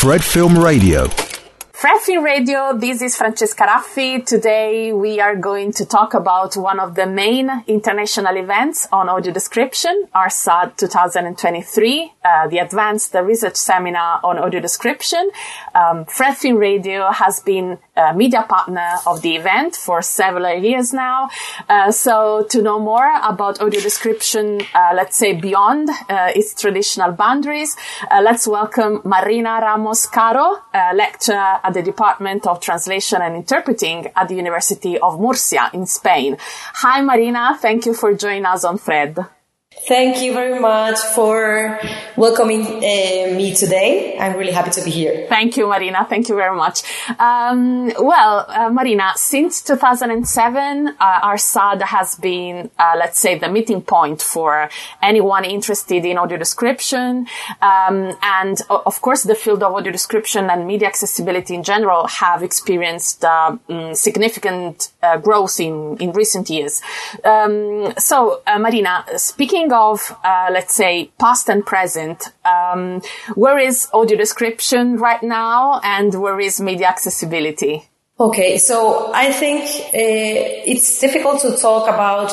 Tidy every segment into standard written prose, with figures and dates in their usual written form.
Fred Film Radio. Fred Film Radio, this is Francesca Raffi. Today we are going to talk about one of the main international events on audio description, ARSAD 2023, the Advanced Research Seminar on Audio Description. Fred Film Radio has been a media partner of the event for several years now. So to know more about audio description, let's say beyond its traditional boundaries, let's welcome Marina Ramos Caro, lecturer at the Department of Translation and Interpreting at the University of Murcia in Spain. Hi, Marina. Thank you for joining us on Fred. Thank you very much for welcoming me today. I'm really happy to be here. Thank you, Marina. Thank you very much. Marina, since 2007, ARSAD has been, let's say, the meeting point for anyone interested in audio description. And of course, the field of audio description and media accessibility in general have experienced significant growth in recent years. Marina, speaking of, let's say, past and present, where is audio description right now and where is media accessibility? Okay, so I think it's difficult to talk about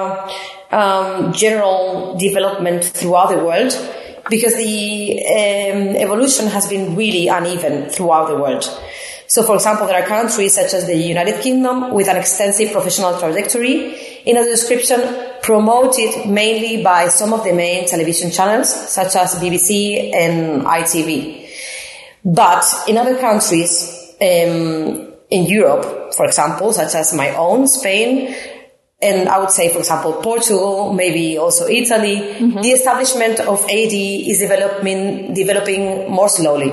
general development throughout the world because the evolution has been really uneven throughout the world. So, for example, there are countries such as the United Kingdom with an extensive professional trajectory in audio description, promoted mainly by some of the main television channels, such as BBC and ITV. But in other countries, in Europe, for example, such as my own, Spain, and I would say, for example, Portugal, maybe also Italy, the establishment of AD is developing more slowly.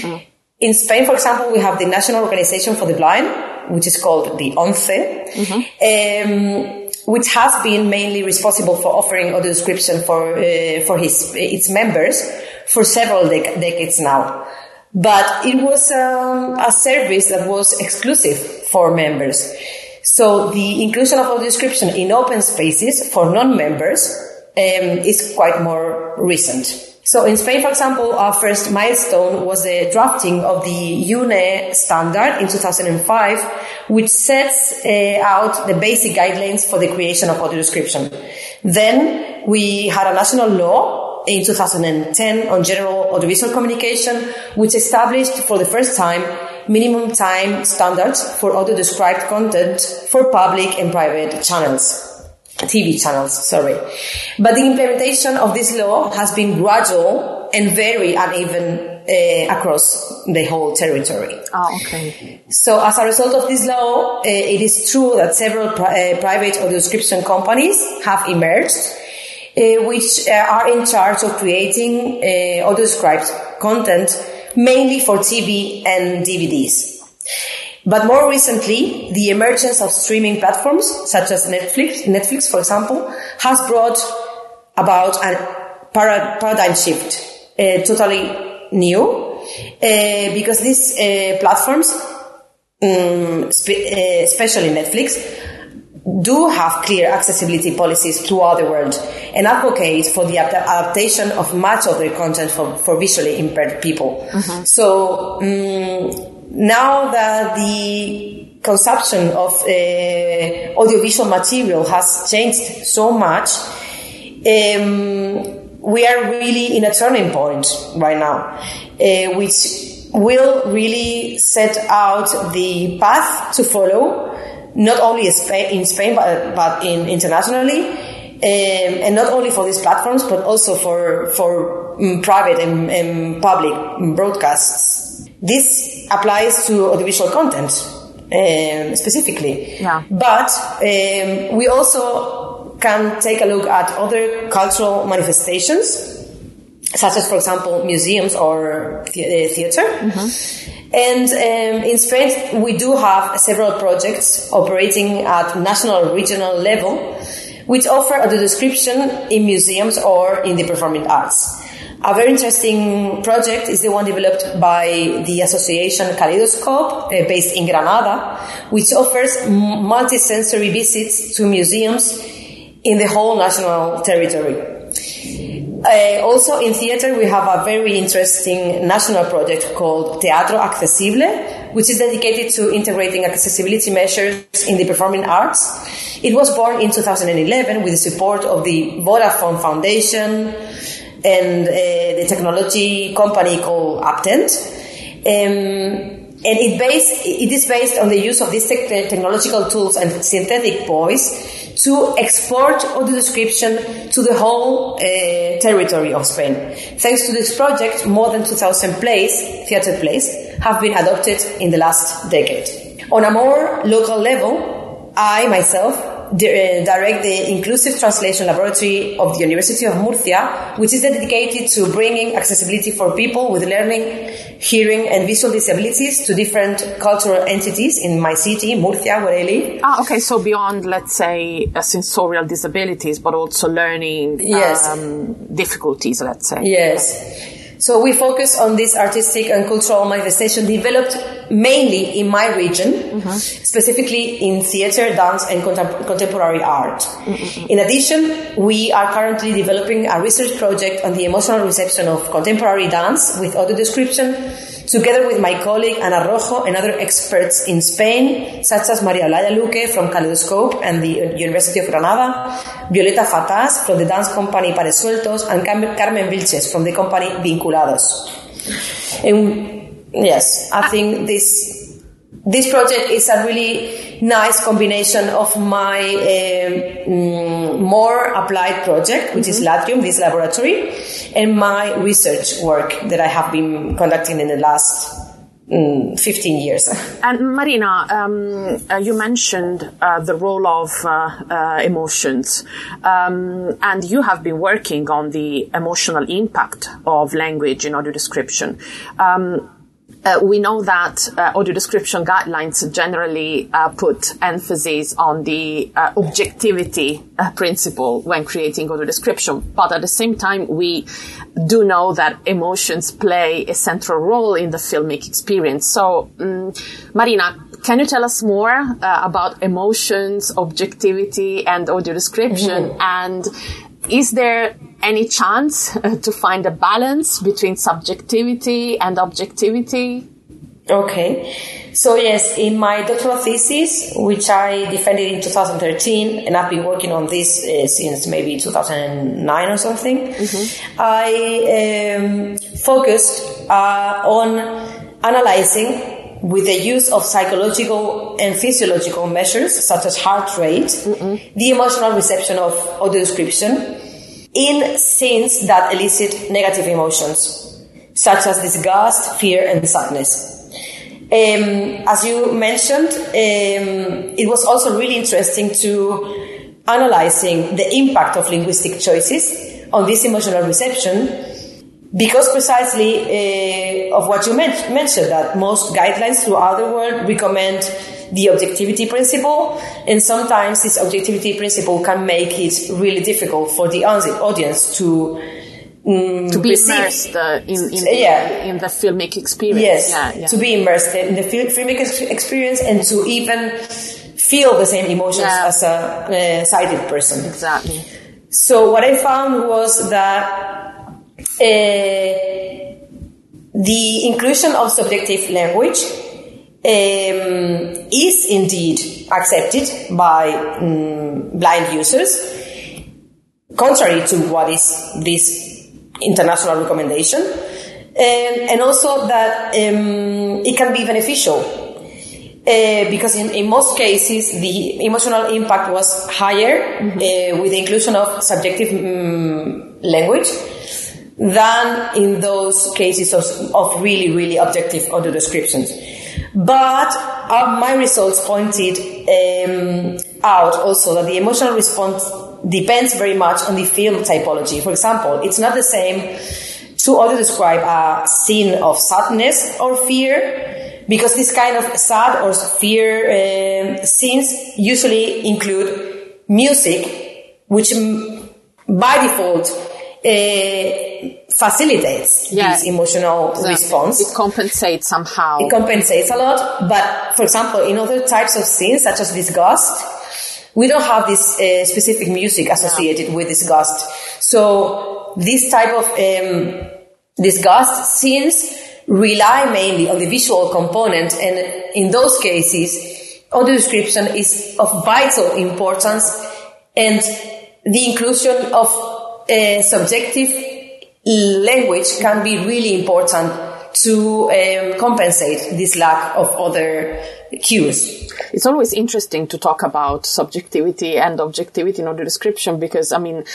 In Spain, for example, we have the National Organization for the Blind, which is called the ONCE, which has been mainly responsible for offering audio description for its members for several decades now. But it was a service that was exclusive for members. So the inclusion of audio description in open spaces for non-members is quite more recent. So in Spain, for example, our first milestone was the drafting of the UNE standard in 2005, which sets out the basic guidelines for the creation of audio description. Then we had a national law in 2010 on general audiovisual communication, which established for the first time minimum time standards for audio described content for public and private channels. TV channels, sorry. But the implementation of this law has been gradual and very uneven across the whole territory. Oh, okay. So as a result of this law, it is true that several private audio description companies have emerged, which are in charge of creating audio described content mainly for TV and DVDs. But more recently, the emergence of streaming platforms, such as Netflix, for example, has brought about a paradigm shift, totally new, because these platforms, especially Netflix, do have clear accessibility policies throughout the world and advocate for the adaptation of much of their content for visually impaired people. So, now that the consumption of audiovisual material has changed so much, we are really in a turning point right now, which will really set out the path to follow, not only in Spain, but internationally, and not only for these platforms, but also for private and public broadcasts. This applies to audiovisual content specifically. Yeah. But we also can take a look at other cultural manifestations, such as, for example, museums or theater. And in Spain, we do have several projects operating at national or regional level, which offer audio description in museums or in the performing arts. A very interesting project is the one developed by the association Kaleidoscope, based in Granada, which offers multi-sensory visits to museums in the whole national territory. Also in theater, we have a very interesting national project called Teatro Accesible, which is dedicated to integrating accessibility measures in the performing arts. It was born in 2011 with the support of the Vodafone Foundation and the technology company called Aptent. And it is based on the use of these technological tools and synthetic voice to export audio description to the whole territory of Spain. Thanks to this project, more than 2,000 theater plays, have been adopted in the last decade. On a more local level, I myself direct the Inclusive Translation Laboratory of the University of Murcia, which is dedicated to bringing accessibility for people with learning, hearing and visual disabilities to different cultural entities in my city, Murcia, where I live. Okay, so beyond, let's say, sensorial disabilities, but also learning difficulties, let's say. Yes. So we focus on this artistic and cultural manifestation developed mainly in my region, specifically in theater, dance, and contemporary art. In addition, we are currently developing a research project on the emotional reception of contemporary dance with audio description, together with my colleague Ana Rojo and other experts in Spain, such as María Olaya Luque from Kaleidoscope and the University of Granada, Violeta Fatás from the dance company Pares Sueltos, and Carmen Vilches from the company Vinculados. And yes, I think this project is a really nice combination of my more applied project, which is Latrium, this laboratory, and my research work that I have been conducting in the last 15 years. And Marina, you mentioned the role of emotions, and you have been working on the emotional impact of language in audio description. We know that audio description guidelines generally put emphasis on the objectivity principle when creating audio description, but at the same time we do know that emotions play a central role in the filmic experience. So, Marina, can you tell us more about emotions, objectivity, and audio description? And is there any chance to find a balance between subjectivity and objectivity? Okay. So yes, in my doctoral thesis, which I defended in 2013, and I've been working on this since maybe 2009 or something, I focused on analyzing with the use of psychological and physiological measures such as heart rate, the emotional reception of audio description in scenes that elicit negative emotions, such as disgust, fear, and sadness. As you mentioned, it was also really interesting to analyzing the impact of linguistic choices on this emotional reception, because precisely of what you mentioned, that most guidelines throughout the world recommend the objectivity principle, and sometimes this objectivity principle can make it really difficult for the audience to be immersed in the filmic experience. Yes, to be immersed in the filmic experience and to even feel the same emotions as a sighted person. Exactly. So what I found was that the inclusion of subjective language is indeed accepted by blind users, contrary to what is this international recommendation, and also that it can be beneficial because in most cases the emotional impact was higher with the inclusion of subjective language than in those cases of really, really objective audio descriptions. But my results pointed out also that the emotional response depends very much on the film typology. For example, it's not the same to audio describe a scene of sadness or fear, because this kind of sad or fear scenes usually include music, which by default facilitates this emotional response. It compensates somehow. It compensates a lot. But, for example, in other types of scenes, such as disgust, we don't have this specific music associated with disgust. So this type of disgust scenes rely mainly on the visual component, and in those cases, audio description is of vital importance, and the inclusion of subjective language can be really important to compensate this lack of other cues. It's always interesting to talk about subjectivity and objectivity in audio description because,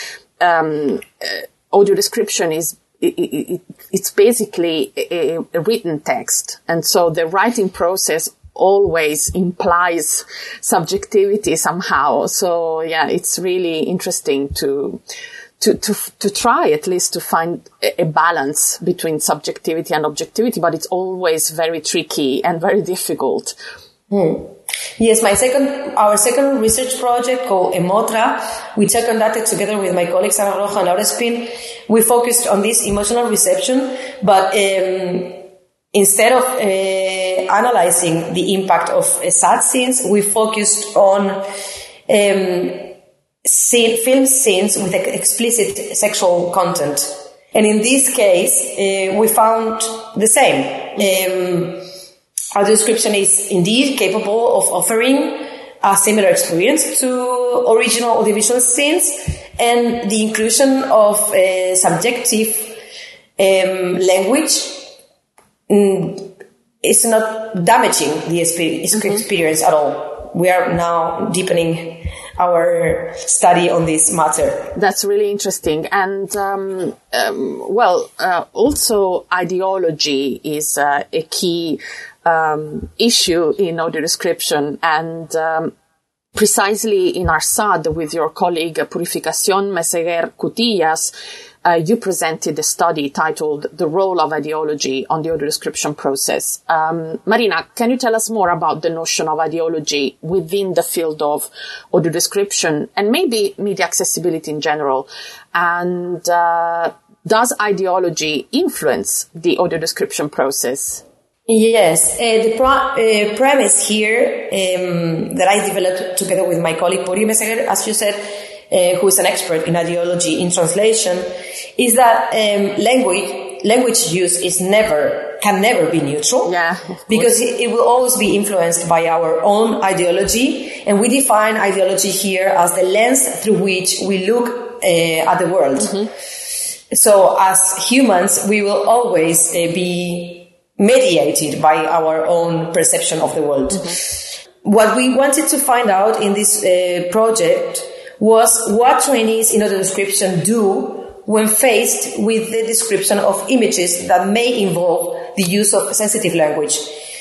audio description is it's basically a written text. And so the writing process always implies subjectivity somehow. So yeah, it's really interesting to try at least to find a balance between subjectivity and objectivity, but it's always very tricky and very difficult. Yes, our second research project called Emotra, which I conducted together with my colleagues Ana Roja and Laura Espín, we focused on this emotional reception, but instead of analyzing the impact of sad scenes, we focused on film scenes with explicit sexual content. And in this case, we found the same. Audio description is indeed capable of offering a similar experience to original audiovisual scenes, and the inclusion of subjective language is not damaging the experience at all. We are now deepening our study on this matter. That's really interesting. And, also ideology is a key issue in audio description, and precisely in ARSAD with your colleague Purificación Meseguer Cutillas, you presented a study titled The Role of Ideology on the Audio Description Process. Marina, can you tell us more about the notion of ideology within the field of audio description and maybe media accessibility in general? And does ideology influence the audio description process? Yes, the premise here that I developed together with my colleague Puri Meseguer, as you said, who is an expert in ideology in translation, is that language use can never be neutral. Yeah, because it will always be influenced by our own ideology, and we define ideology here as the lens through which we look at the world. Mm-hmm. So as humans, we will always be mediated by our own perception of the world. Mm-hmm. What we wanted to find out in this project was what trainees in audio description do when faced with the description of images that may involve the use of sensitive language.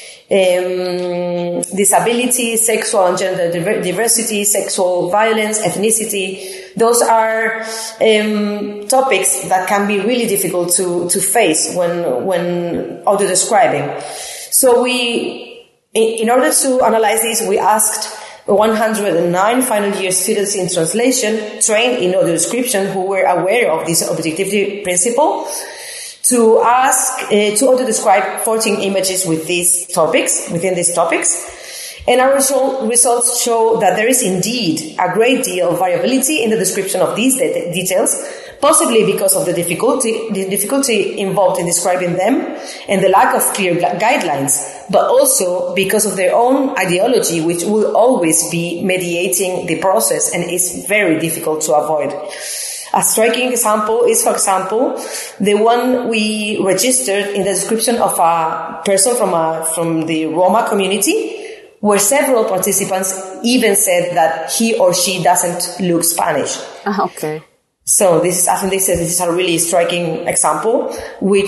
Disability, sexual and gender diversity, sexual violence, ethnicity, those are topics that can be really difficult to face when audio describing. So in order to analyze this, we asked 109 final year students in translation trained in audio description who were aware of this objectivity principle to audio describe 14 images within these topics. And our results show that there is indeed a great deal of variability in the description of these details, possibly because of the difficulty involved in describing them and the lack of clear guidelines, but also because of their own ideology, which will always be mediating the process and is very difficult to avoid. A striking example is, for example, the one we registered in the description of a person from the Roma community, where several participants even said that he or she doesn't look Spanish. Okay. So I think this is a really striking example, which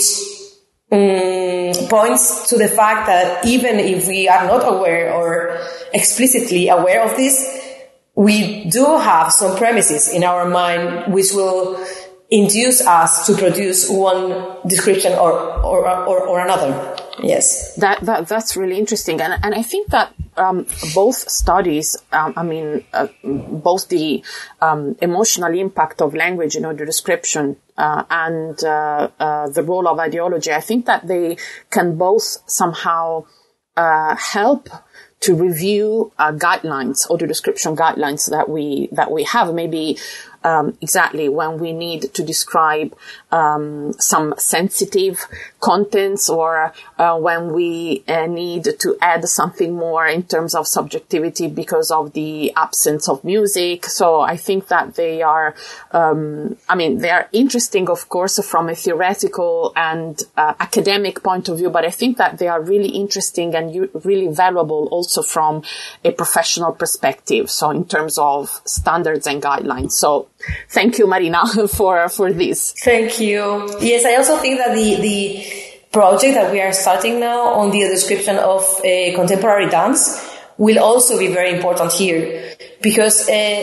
points to the fact that even if we are not aware or explicitly aware of this, we do have some premises in our mind which will induce us to produce one description or another. Yes. That's really interesting. And I think that both studies, both the emotional impact of language in audio description and the role of ideology, I think that they can both somehow help to review guidelines, audio description guidelines that we have. Maybe exactly when we need to describe some sensitive contents, or when we need to add something more in terms of subjectivity because of the absence of music. So I think that they are, they are interesting, of course, from a theoretical and academic point of view, but I think that they are really interesting and really valuable also from a professional perspective. So in terms of standards and guidelines. So thank you, Marina, for this. Thank you. Yes, I also think that the project that we are starting now on the description of contemporary dance will also be very important here, because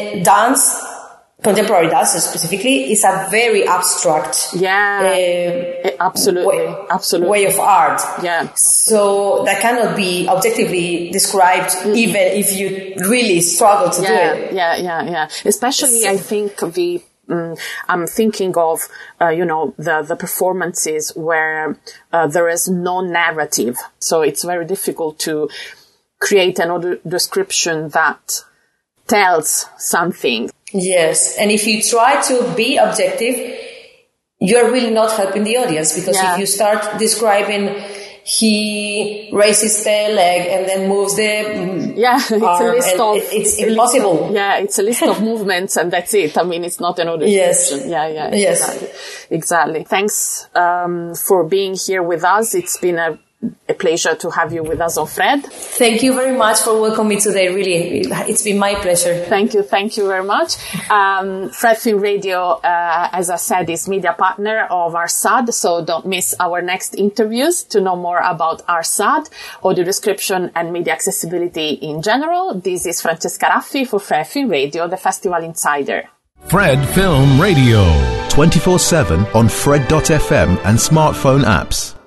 contemporary dance specifically is a very abstract absolutely way of art. Yeah. So that cannot be objectively described, even if you really struggle to do it. Yeah. Especially, I think I'm thinking of, the performances where there is no narrative. So it's very difficult to create an audio description that tells something. Yes. And if you try to be objective, you're really not helping the audience, because if you start describing he raises the leg and then moves the arm, it's impossible. It's a list of movements and that's it. I mean, it's not an audio description. Yes. Exactly. Thanks for being here with us. It's been a pleasure to have you with us on Fred. Thank you very much for welcoming me today. Really, it's been my pleasure. Thank you very much. Fred Film Radio, as I said, is media partner of ARSAD, so don't miss our next interviews to know more about ARSAD, audio description and media accessibility in general. This is Francesca Raffi for Fred Film Radio, the Festival Insider. Fred Film Radio, 24/7 on Fred.fm and smartphone apps.